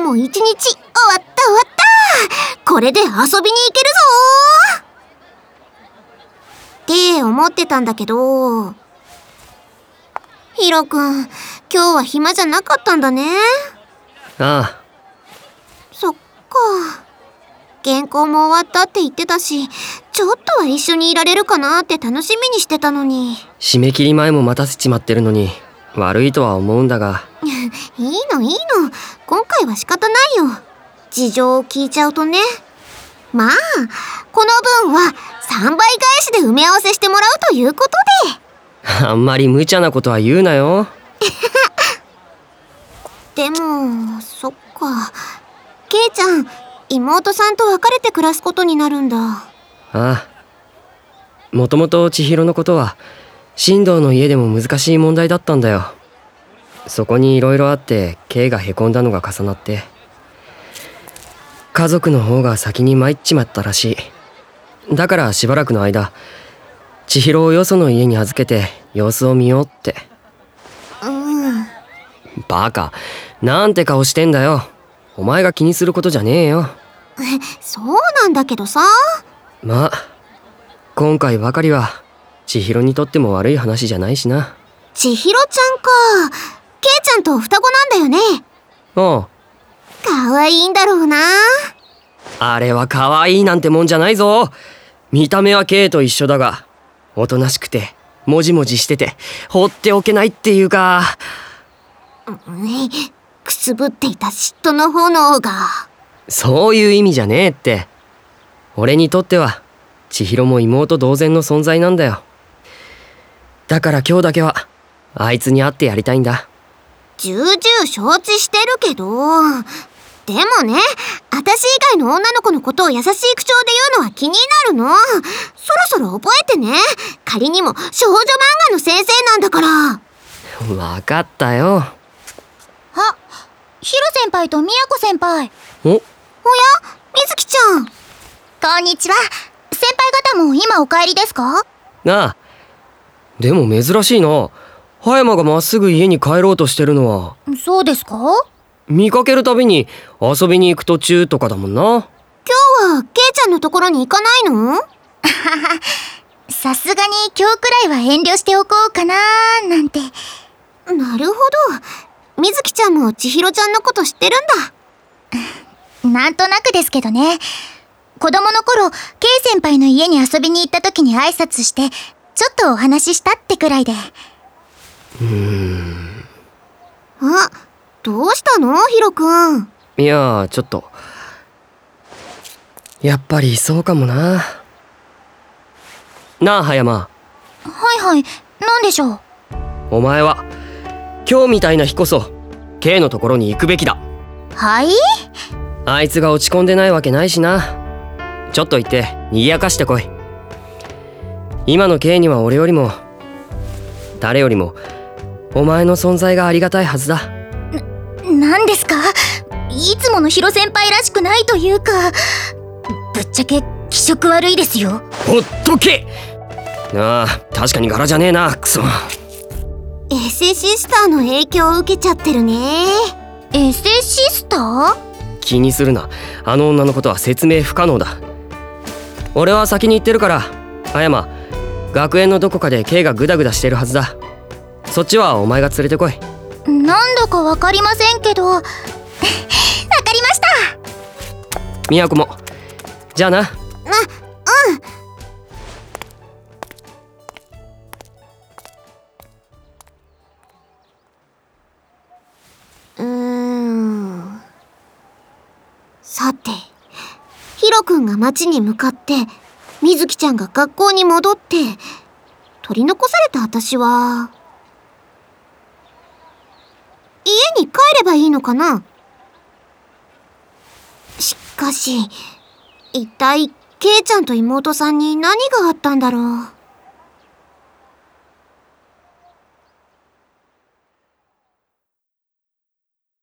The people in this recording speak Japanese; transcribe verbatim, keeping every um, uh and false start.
も一日終わった終わった。これで遊びに行けるぞーって思ってたんだけど、ヒロくん、今日は暇じゃなかったんだね。 ああ。 そっか。原稿も終わったって言ってたし、ちょっとは一緒にいられるかなって楽しみにしてたのに。 締め切り前も待たせちまってるのに悪いとは思うんだがいいのいいの、今回は仕方ないよ。事情を聞いちゃうとね。まあこの分はさんばい返しで埋め合わせしてもらうということであんまり無茶なことは言うなよでもそっか、ケイちゃん妹さんと別れて暮らすことになるんだ。 ああ。もともと千尋のことは進藤の家でも難しい問題だったんだよ。そこにいろいろあってケイがへこんだのが重なって、家族の方が先に参っちまったらしい。だからしばらくの間千尋をよその家に預けて様子を見ようって。 うん。 バカ、なんて顔してんだよ。お前が気にすることじゃねえよ。 そうなんだけどさ。 まあ今回ばかりは千尋にとっても悪い話じゃないしな。 千尋ちゃんか。ケイちゃんと双子なんだよね。 おう。 かわいいんだろうな。 あれはかわいいなんてもんじゃないぞ。見た目はケイと一緒だが、おとなしくてもじもじしてて放っておけないっていうか、 うんくすぶっていた嫉妬の炎が。 そういう意味じゃねえって。俺にとっては千尋も妹同然の存在なんだよ。だから今日だけはあいつに会ってやりたいんだ。 重々承知してるけど、でもね、私以外の女の子のことを優しい口調で言うのは気になるの。そろそろ覚えてね。仮にも少女漫画の先生なんだから。 分かったよ。 あ、ヒロ先輩とミヤコ先輩。 お、おや、 みずきちゃん。 こんにちは。先輩方も今お帰りですか？ なあ、でも珍しいな。葉山がまっすぐ家に帰ろうとしてるのは。 そうですか？ 見かけるたびに遊びに行く途中とかだもんな。 今日はケイちゃんのところに行かないの？ さすがに今日くらいは遠慮しておこうかなーなんて。 なるほど。みずきちゃんも千尋ちゃんのこと知ってるんだ。なんとなくですけどね。子供の頃、ケイ先輩の家に遊びに行った時に挨拶してちょっとお話ししたってくらいで。 うーん。 あ、どうしたのヒロくん。 いやちょっとやっぱりそうかもな。なあ葉山。 はいはい、なんでしょう。 お前は今日みたいな日こそ K のところに行くべきだ。 はい？ あいつが落ち込んでないわけないしな。ちょっと行って賑やかしてこい。今の K には俺よりも誰よりもお前の存在がありがたいはずだ。 な、なんですか？いつものヒロ先輩らしくないというか、ぶっちゃけ気色悪いですよ。 ほっとけ。ああ、確かに柄じゃねえな、クソ。 エセシスターの影響を受けちゃってるね。 エセシスター？ 気にするな。あの女のことは説明不可能だ。俺は先に行ってるから、葉山、学園のどこかで K がグダグダしてるはずだ。そっちはお前が連れてこい。 なんだかわかりませんけど。わかりました。 みやこも。じゃあな。 あ、うん。うーん。さて、ヒロくんが町に向かって、みずきちゃんが学校に戻って、取り残された私は、家に帰ればいいのかな？しかし、一体、ケイちゃんと妹さんに何があったんだろう。